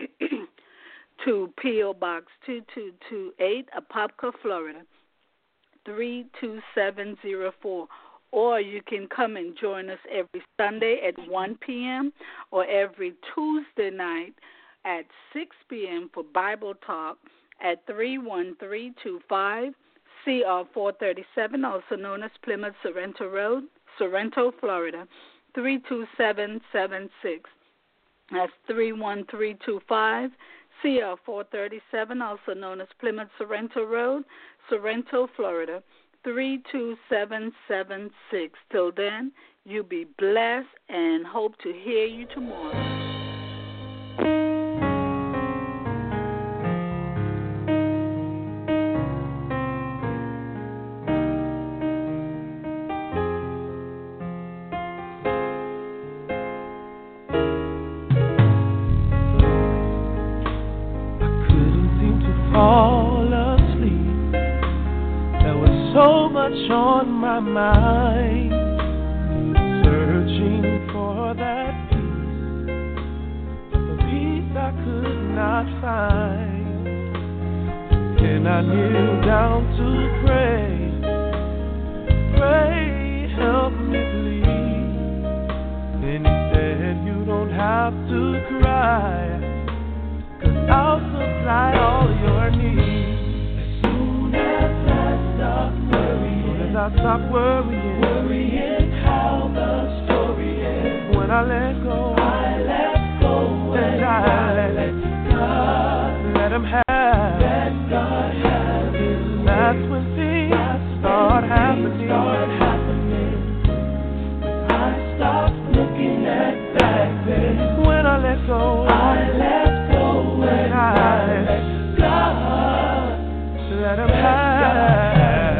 to P O. Box two two two eight, Apopka, Florida, three two seven zero four. Or you can come and join us every Sunday at one p.m. or every Tuesday night at six p.m. for Bible Talk at three one three two five C R four thirty-seven, also known as Plymouth Sorrento Road, Sorrento, Florida, three two seven seven six. That's three one three two five C R four thirty-seven, also known as Plymouth Sorrento Road, Sorrento, Florida, three two seven seven six. Till then, you be blessed and hope to hear you tomorrow. Fall asleep. There was so much on my mind, searching for that peace, the peace I could not find. Then I kneel down to pray, pray, help me please. Then he said, you don't have to cry, 'cause I'll supply all your needs. As I stop worrying, worrying how the story ends. When I let go, I let go, and I let, let God, let Him have, let God have His. That's when things That's start, when happening. Things start happening. I stop looking at back then. When I let go, I let go, and I let God, let Him have.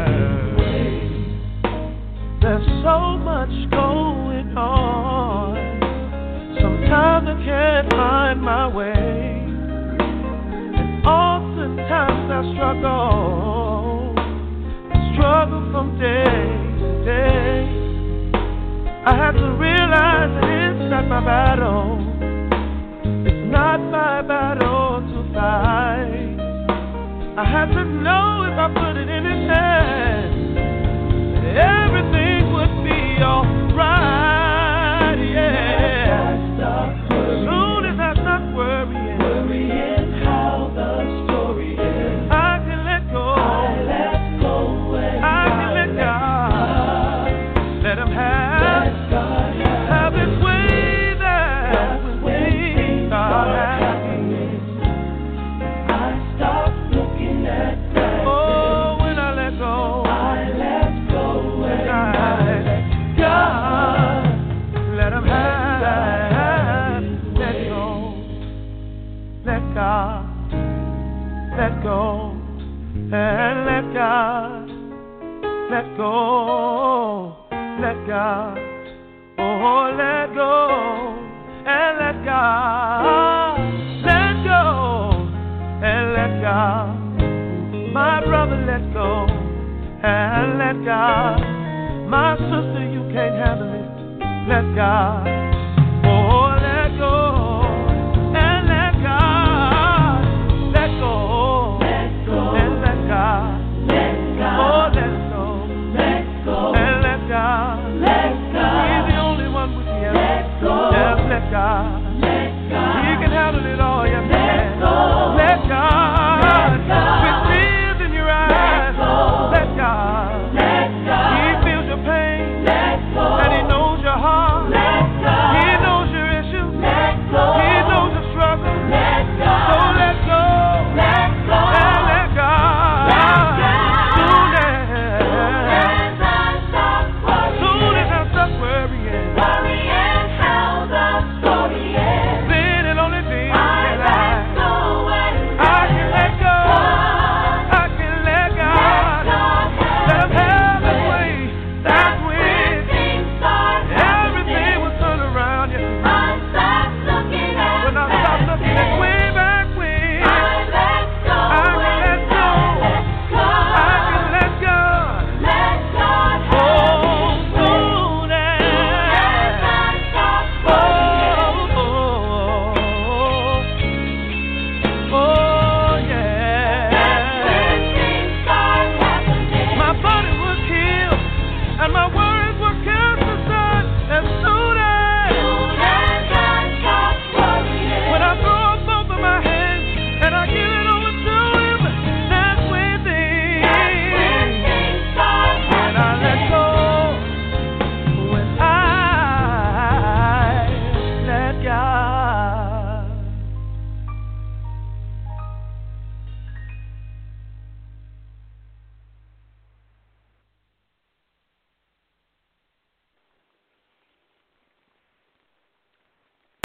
There's so much going on. Sometimes I can't find my way, and oftentimes I struggle, struggle from day to day. I have to realize that it's not my battle, it's not my battle to fight. I have to know if I put it in His hands, everything would be alright, yeah. As soon as I stop worrying, worrying how the story is, I can let go, I let go, and I can let God, let Him have, let God have, have His way. That's when things start happening. I stop looking at that. Oh, when I let go, I let go, and I let God, let Him have. Let go, let God, let go, and let God, let go, let God, oh, let go, and let God, let go, and let God, my brother, let go, and let God, my sister, you can't handle it, let God.